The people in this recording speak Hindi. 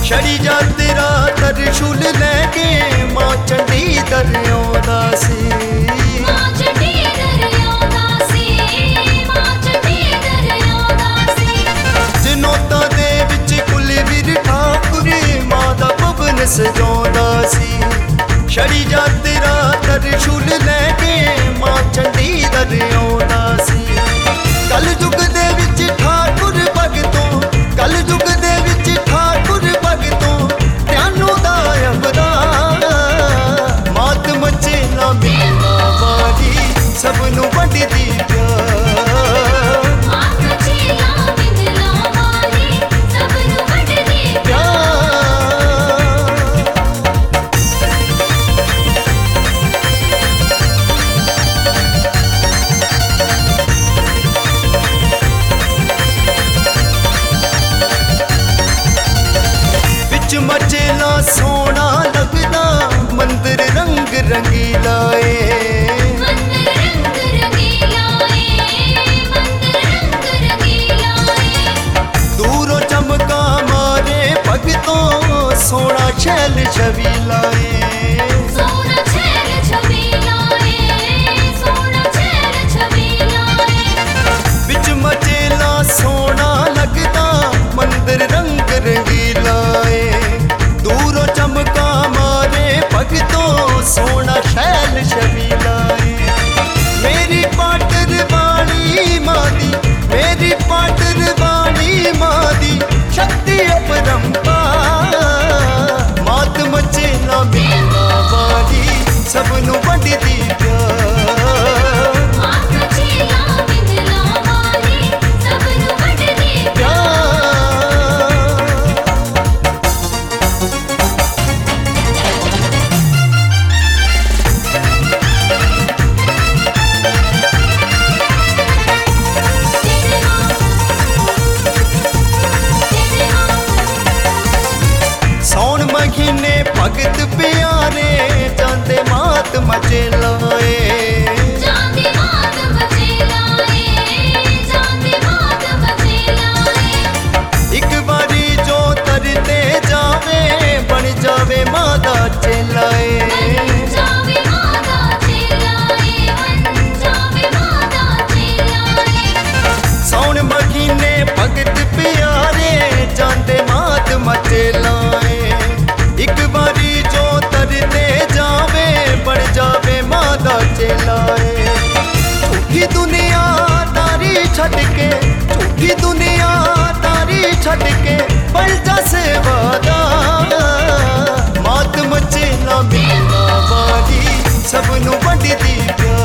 छड़ी जा तेरा त्रिशूल लेके मां चंडी दर आउंदा सी। मां चंडी दर आउंदा सी, मां चंडी दर आउंदा सी। जनोता दे विच कुलवीर ठाकुर मां दा भवन सजाउंदा सी। छड़ी जा तेरा त्रिशूल लेके मां चंडी दर आउंदा सी। कल युग दे विच ठाकुर भगतों, कल युग दे विच ठाकुर भगतों त्यानों दा अवतार। मात मचे ना मिलना वाली सबनू वंडदी प्यार। मात मचे ना मिलना वाली सबनू वंडदी प्यार। मचेला सोना लगदा मंदिर रंग रंगीला मंदिर रंग रंगीला मंदिर रंग रंगीला। दूरों चमका मारे भगतों सोना छैल छबीला सोना छैल छबीला, सोना छैल छबीला। बिच मचेला सोना लगदा मंदिर रंग रंगीला। दूरों चमका मारे भगतों सोना शैल छबीला। मेरी पाटर बाणी मादी, मेरी पाटर बाणी मादी शक्ति अपरंपार। मात मचे ना मिलना वाली सबनू वंडदी प्यार। मात मचे ना मिलना वाली सबनू वंडदी प्यार। सौन महीने भगत प्यारे जाते मात मचे लाए। जाते मात मचे लाए, जाते मात मचे लाए। एक बारी जो तरते जावे बन जावे मादा चेलाए। जावे माता चेलाए, बन जावे माता चेलाए। सौन महीने भगत प्यारे जाते मात मचे लाए। एक बारी जो तरते जावे बन जावे मादा चेलाए। झूठी दुनिया तारी छट के, झूठी दुनिया तारी छट के बन जा सेवादार। मात मचे ना मिलना वाली सबनू वंडदी प्यार।